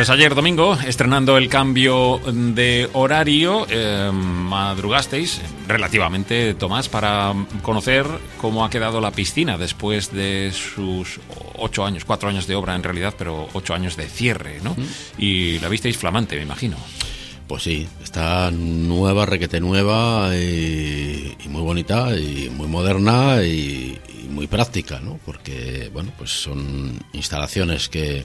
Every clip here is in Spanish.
Pues ayer domingo, estrenando el cambio de horario, madrugasteis relativamente, Tomás, para conocer cómo ha quedado la piscina después de sus 8 años, 4 años de obra en realidad, pero 8 años de cierre, ¿no? Y la visteis flamante, me imagino. Pues sí, está nueva, requete nueva y muy bonita y muy moderna y muy práctica, ¿no? Porque, bueno, pues son instalaciones que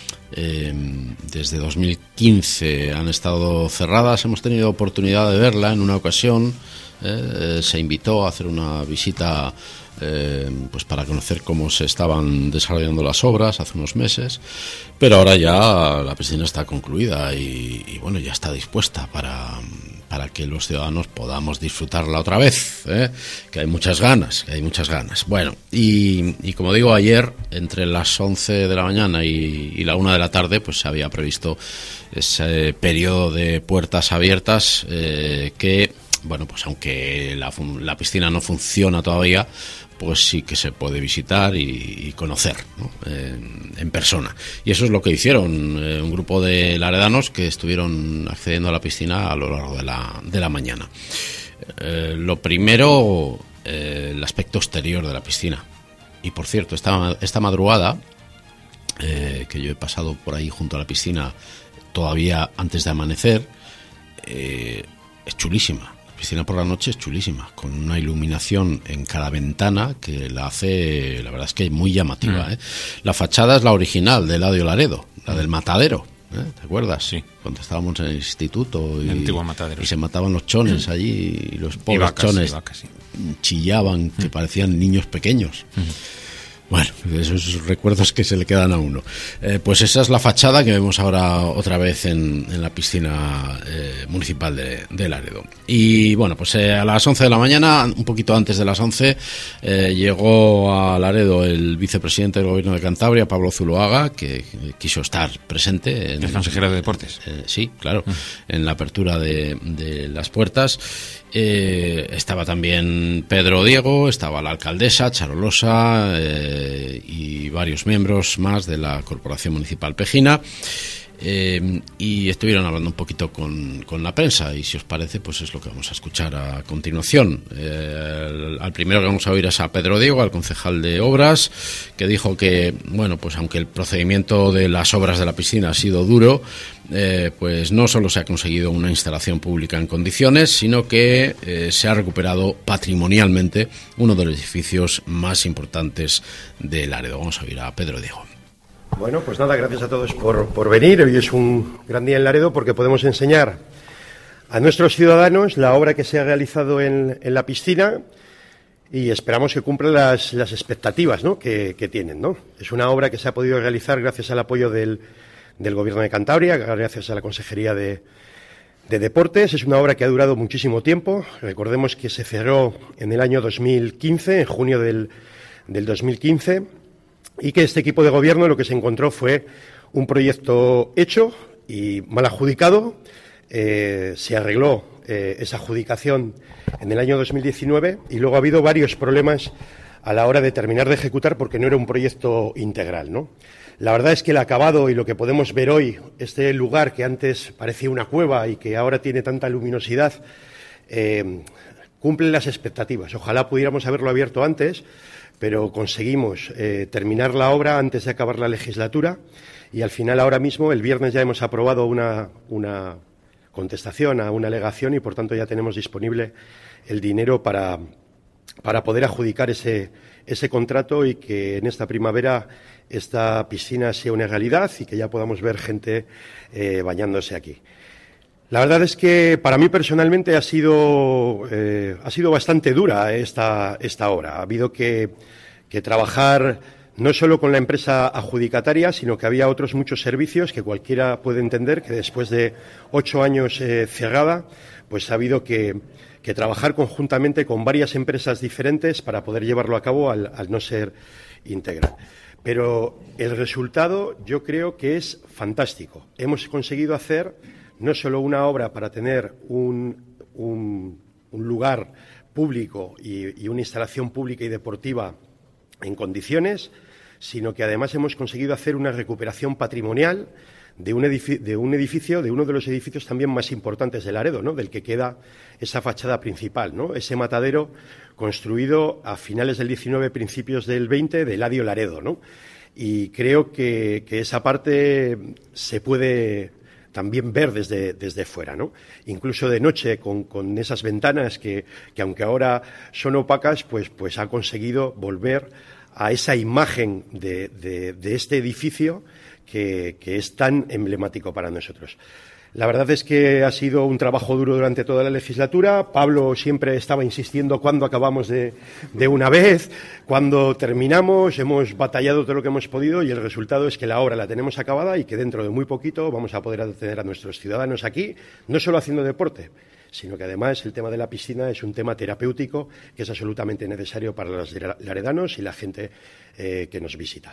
desde 2015 han estado cerradas. Hemos tenido oportunidad de verla en una ocasión. Se invitó a hacer una visita pues para conocer cómo se estaban desarrollando las obras hace unos meses, pero ahora ya la piscina está concluida y bueno, ya está dispuesta para que los ciudadanos podamos disfrutarla otra vez, que hay muchas ganas. Bueno, y como digo, ayer entre las 11 de la mañana y la 1 de la tarde pues se había previsto ese periodo de puertas abiertas que, bueno, pues aunque la piscina no funciona todavía, pues sí que se puede visitar y conocer, ¿no? En persona. Y eso es lo que hicieron un grupo de laredanos que estuvieron accediendo a la piscina a lo largo de la mañana. Lo primero, el aspecto exterior de la piscina. Y por cierto, esta madrugada, que yo he pasado por ahí junto a la piscina todavía antes de amanecer, es chulísima. La piscina por la noche es chulísima, con una iluminación en cada ventana que la hace, la verdad es que muy llamativa. La fachada es la original de Eladio Laredo, la del matadero, ¿te acuerdas? Sí. Cuando estábamos en el instituto y se mataban los chones allí y los pobres chones chillaban, que parecían niños pequeños. Bueno, esos recuerdos que se le quedan a uno. Pues esa es la fachada que vemos ahora otra vez en la piscina municipal de Laredo. Y bueno, pues a las 11 de la mañana, un poquito antes de las 11, llegó a Laredo el vicepresidente del Gobierno de Cantabria, Pablo Zuloaga, que quiso estar presente. El consejero de Deportes. Sí, claro, en la apertura de las puertas. Estaba también Pedro Diego, estaba la alcaldesa Charolosa y varios miembros más de la Corporación Municipal Pejina, y estuvieron hablando un poquito con la prensa, y si os parece pues es lo que vamos a escuchar a continuación. Al primero que vamos a oír es a Pedro Diego, al concejal de Obras, que dijo que, bueno, pues aunque el procedimiento de las obras de la piscina ha sido duro, pues no solo se ha conseguido una instalación pública en condiciones, sino que se ha recuperado patrimonialmente uno de los edificios más importantes de Laredo. Vamos a oír a Pedro Diego. Bueno, pues nada, gracias a todos por venir. Hoy es un gran día en Laredo porque podemos enseñar a nuestros ciudadanos la obra que se ha realizado en la piscina, y esperamos que cumpla las expectativas, ¿no?, que tienen, ¿no? Es una obra que se ha podido realizar gracias al apoyo del Gobierno de Cantabria, gracias a la Consejería de Deportes. Es una obra que ha durado muchísimo tiempo. Recordemos que se cerró en el año 2015, en junio del 2015, y que este equipo de gobierno lo que se encontró fue un proyecto hecho y mal adjudicado. Se arregló esa adjudicación en el año 2019 y luego ha habido varios problemas a la hora de terminar de ejecutar porque no era un proyecto integral, ¿no? La verdad es que el acabado y lo que podemos ver hoy, este lugar que antes parecía una cueva y que ahora tiene tanta luminosidad, cumple las expectativas. Ojalá pudiéramos haberlo abierto antes, pero conseguimos terminar la obra antes de acabar la legislatura, y al final, ahora mismo, el viernes, ya hemos aprobado una contestación a una alegación y por tanto ya tenemos disponible el dinero para poder adjudicar ese contrato y que en esta primavera esta piscina sea una realidad y que ya podamos ver gente bañándose aquí. La verdad es que para mí personalmente ha sido bastante dura esta obra. Ha habido que trabajar no solo con la empresa adjudicataria, sino que había otros muchos servicios que cualquiera puede entender que después de 8 años cerrada, pues ha habido que trabajar conjuntamente con varias empresas diferentes para poder llevarlo a cabo al no ser integral. Pero el resultado yo creo que es fantástico. Hemos conseguido hacer no solo una obra para tener un lugar público y una instalación pública y deportiva en condiciones, sino que además hemos conseguido hacer una recuperación patrimonial de uno de los edificios también más importantes de Laredo, ¿no? Del que queda esa fachada principal, ¿no? Ese matadero construido a finales del 19, principios del 20, de Eladio Laredo, ¿no? Y creo que esa parte se puede también ver desde fuera, ¿no? Incluso de noche, con esas ventanas que aunque ahora son opacas, pues ha conseguido volver a esa imagen de este edificio que es tan emblemático para nosotros. La verdad es que ha sido un trabajo duro durante toda la legislatura. Pablo siempre estaba insistiendo cuándo acabamos de una vez, cuándo terminamos. Hemos batallado todo lo que hemos podido y el resultado es que la obra la tenemos acabada y que dentro de muy poquito vamos a poder tener a nuestros ciudadanos aquí, no solo haciendo deporte, sino que además el tema de la piscina es un tema terapéutico que es absolutamente necesario para los laredanos y la gente que nos visita.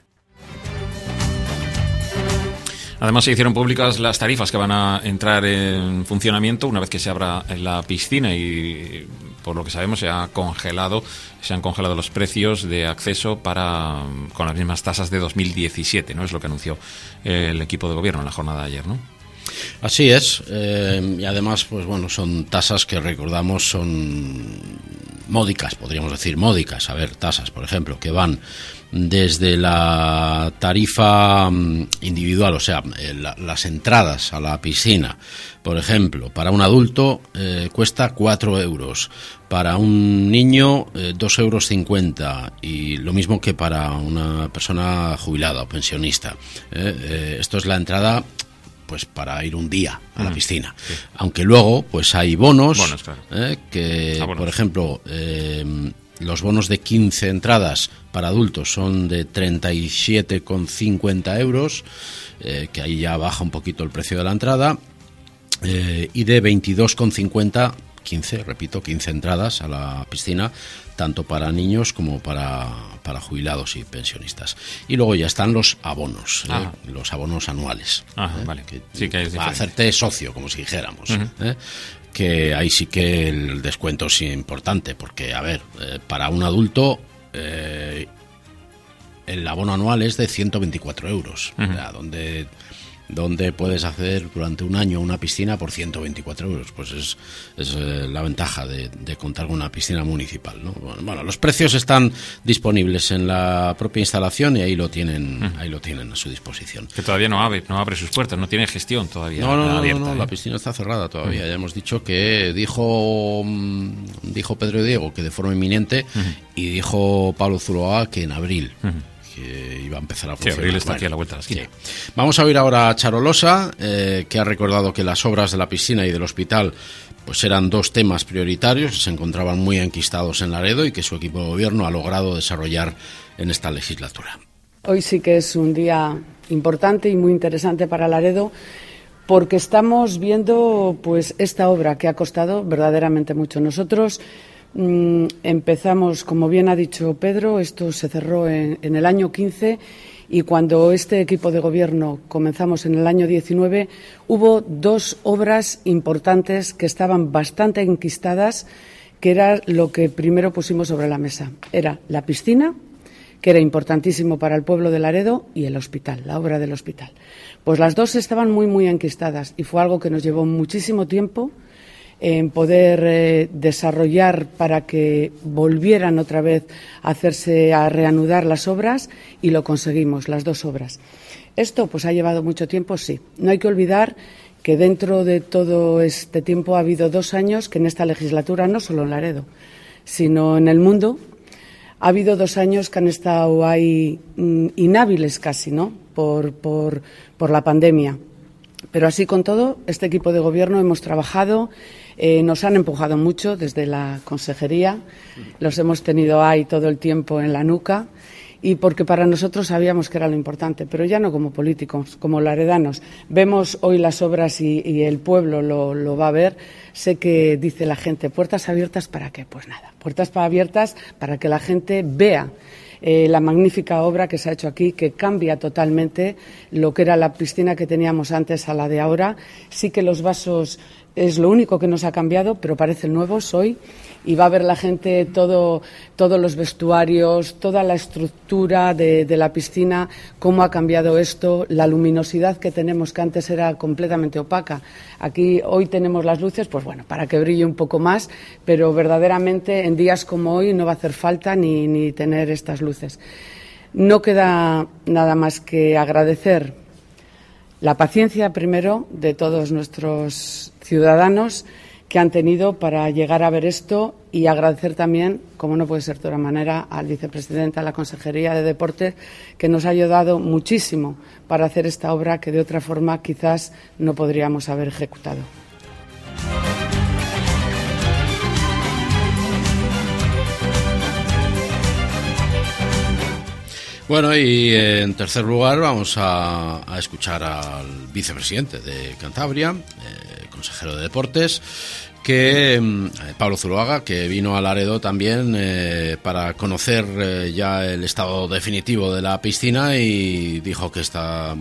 Además se hicieron públicas las tarifas que van a entrar en funcionamiento una vez que se abra la piscina y por lo que sabemos se han congelado los precios de acceso con las mismas tasas de 2017, ¿no? Es lo que anunció el equipo de gobierno en la jornada de ayer, ¿no? Así es, y además, pues bueno, son tasas que recordamos son módicas, podríamos decir módicas. A ver, tasas, por ejemplo, que van desde la tarifa individual, o sea, las entradas a la piscina, por ejemplo, para un adulto cuesta 4 euros, para un niño 2,50 euros y lo mismo que para una persona jubilada o pensionista. Esto es la entrada pues para ir un día a la piscina. Sí. Aunque luego pues hay bonos claro. Bonos. Por ejemplo, los bonos de 15 entradas para adultos son de 37,50 euros, que ahí ya baja un poquito el precio de la entrada, y de 22,50 15 entradas a la piscina, tanto para niños como para jubilados y pensionistas. Y luego ya están los abonos, los abonos anuales. Vale. Que hay para hacerte socio, como si dijéramos. Que ahí sí que el descuento es importante, porque, a ver, para un adulto el abono anual es de 124 euros, o sea, donde puedes hacer durante un año una piscina por 124 euros. Pues es la ventaja de contar con una piscina municipal, ¿no? Bueno, los precios están disponibles en la propia instalación y ahí lo tienen a su disposición. Que todavía no abre sus puertas, no tiene gestión todavía. No, la piscina está cerrada todavía. Ya hemos dicho que dijo Pedro Diego que de forma inminente y dijo Pablo Zuloaga que en abril. Que iba a empezar a funcionar. Sí, abril está aquí a la vuelta de la esquina. Sí. Vamos a oír ahora a Charo Losa, que ha recordado que las obras de la piscina y del hospital pues eran dos temas prioritarios que se encontraban muy enquistados en Laredo y que su equipo de gobierno ha logrado desarrollar en esta legislatura. Hoy sí que es un día importante y muy interesante para Laredo, porque estamos viendo pues esta obra que ha costado verdaderamente mucho. Nosotros empezamos, como bien ha dicho Pedro, esto se cerró en el año 15 y cuando este equipo de gobierno comenzamos en el año 19 hubo dos obras importantes que estaban bastante enquistadas, que era lo que primero pusimos sobre la mesa. Era la piscina, que era importantísimo para el pueblo de Laredo, y el hospital, la obra del hospital. Pues las dos estaban muy, muy enquistadas y fue algo que nos llevó muchísimo tiempo en poder desarrollar para que volvieran otra vez a reanudar las obras, y lo conseguimos, las dos obras. Esto pues ha llevado mucho tiempo, sí. No hay que olvidar que dentro de todo este tiempo ha habido 2 años que en esta legislatura, no solo en Laredo, sino en el mundo, ha habido 2 años que han estado ahí inhábiles casi, ¿no? Por la pandemia. Pero así con todo, este equipo de gobierno hemos trabajado, nos han empujado mucho desde la consejería, los hemos tenido ahí todo el tiempo en la nuca, y porque para nosotros sabíamos que era lo importante, pero ya no como políticos, como laredanos. Vemos hoy las obras y el pueblo lo va a ver. Sé que dice la gente, ¿puertas abiertas para qué? Pues nada, puertas abiertas para que la gente vea la magnífica obra que se ha hecho aquí, que cambia totalmente lo que era la piscina que teníamos antes a la de ahora. Sí que los vasos es lo único que nos ha cambiado, pero parecen nuevos hoy, y va a ver la gente todos los vestuarios, toda la estructura de la piscina, cómo ha cambiado esto, la luminosidad que tenemos, que antes era completamente opaca. Aquí hoy tenemos las luces, pues bueno, para que brille un poco más, pero verdaderamente en días como hoy no va a hacer falta ni tener estas luces. No queda nada más que agradecer la paciencia, primero, de todos nuestros ciudadanos que han tenido para llegar a ver esto, y agradecer también, como no puede ser de otra manera, al vicepresidente, a la Consejería de Deportes, que nos ha ayudado muchísimo para hacer esta obra que de otra forma quizás no podríamos haber ejecutado. Bueno, y en tercer lugar vamos a escuchar al vicepresidente de Cantabria, consejero de Deportes, Pablo Zuloaga, que vino a Laredo también para conocer ya el estado definitivo de la piscina, y dijo que estaba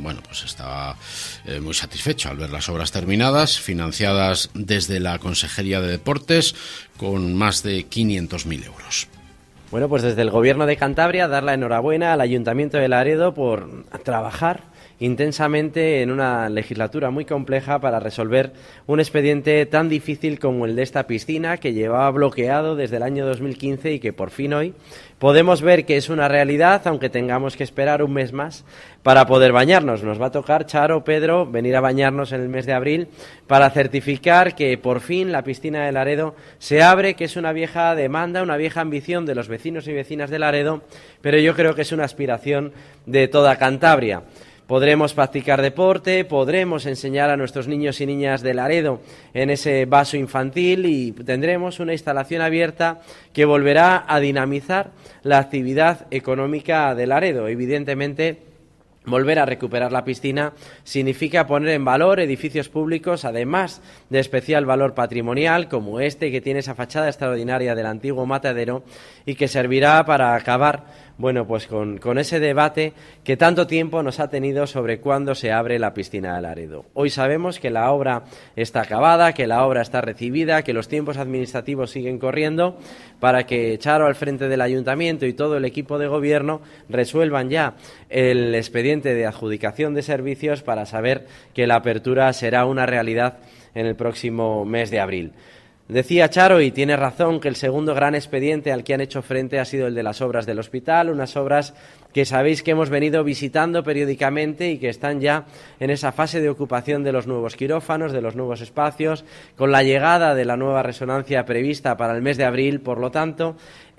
muy satisfecho al ver las obras terminadas, financiadas desde la Consejería de Deportes con más de 500.000 euros. Bueno, pues desde el Gobierno de Cantabria dar la enhorabuena al Ayuntamiento de Laredo por trabajar intensamente en una legislatura muy compleja para resolver un expediente tan difícil como el de esta piscina, que llevaba bloqueado desde el año 2015 y que por fin hoy podemos ver que es una realidad, aunque tengamos que esperar un mes más para poder bañarnos. Nos va a tocar, Charo, Pedro, venir a bañarnos en el mes de abril para certificar que por fin la piscina de Laredo se abre, que es una vieja demanda, una vieja ambición de los vecinos y vecinas de Laredo, pero yo creo que es una aspiración de toda Cantabria. Podremos practicar deporte, podremos enseñar a nuestros niños y niñas de Laredo en ese vaso infantil, y tendremos una instalación abierta que volverá a dinamizar la actividad económica de Laredo. Evidentemente, volver a recuperar la piscina significa poner en valor edificios públicos, además de especial valor patrimonial, como este, que tiene esa fachada extraordinaria del antiguo matadero y que servirá para acabar con ese debate que tanto tiempo nos ha tenido sobre cuándo se abre la piscina de Laredo. Hoy sabemos que la obra está acabada, que la obra está recibida, que los tiempos administrativos siguen corriendo para que Charo, al frente del Ayuntamiento, y todo el equipo de gobierno resuelvan ya el expediente de adjudicación de servicios para saber que la apertura será una realidad en el próximo mes de abril. Decía Charo, y tiene razón, que el segundo gran expediente al que han hecho frente ha sido el de las obras del hospital, unas obras que sabéis que hemos venido visitando periódicamente y que están ya en esa fase de ocupación de los nuevos quirófanos, de los nuevos espacios, con la llegada de la nueva resonancia prevista para el mes de abril. Por lo tanto,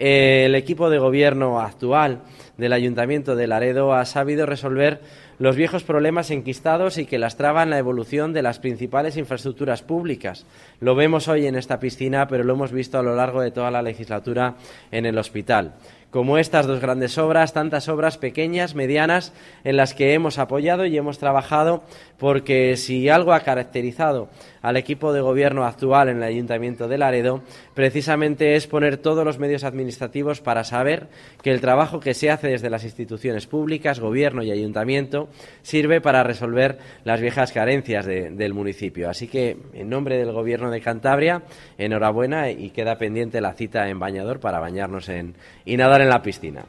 el equipo de gobierno actual del Ayuntamiento de Laredo ha sabido resolver los viejos problemas enquistados y que lastraban la evolución de las principales infraestructuras públicas. Lo vemos hoy en esta piscina, pero lo hemos visto a lo largo de toda la legislatura en el hospital. Como estas dos grandes obras, tantas obras pequeñas, medianas, en las que hemos apoyado y hemos trabajado, porque si algo ha caracterizado al equipo de gobierno actual en el Ayuntamiento de Laredo, precisamente es poner todos los medios administrativos para saber que el trabajo que se hace desde las instituciones públicas, gobierno y ayuntamiento, sirve para resolver las viejas carencias del municipio. Así que, en nombre del Gobierno de Cantabria, enhorabuena, y queda pendiente la cita en Bañador para bañarnos y nadar en la piscina.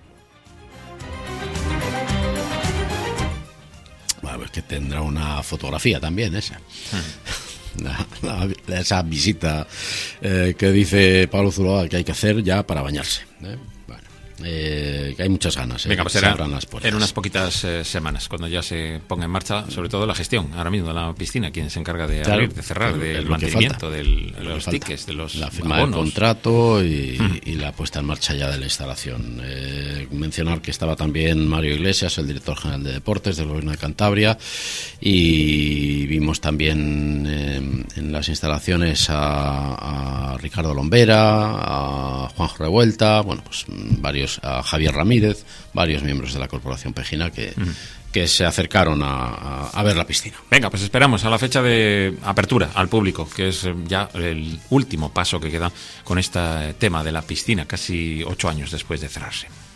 Bueno, pues que tendrá una fotografía también esa. Esa visita que dice Pablo Zuloaga que hay que hacer ya para bañarse. Que hay muchas ganas. Venga, pues en unas poquitas semanas, cuando ya se ponga en marcha, sobre todo la gestión, ahora mismo de la piscina, quien se encarga de abrir, de cerrar, del mantenimiento, de los tickets, de los la firma abonos. del contrato y la puesta en marcha ya de la instalación. Mencionar que estaba también Mario Iglesias, el director general de Deportes del Gobierno de Cantabria, y vimos también en las instalaciones a Ricardo Lombera, a Juanjo Revuelta, a Javier Ramírez, varios miembros de la Corporación Pejina que se acercaron a ver la piscina. Venga, pues esperamos a la fecha de apertura al público, que es ya el último paso que queda con este tema de la piscina, casi 8 años después de cerrarse.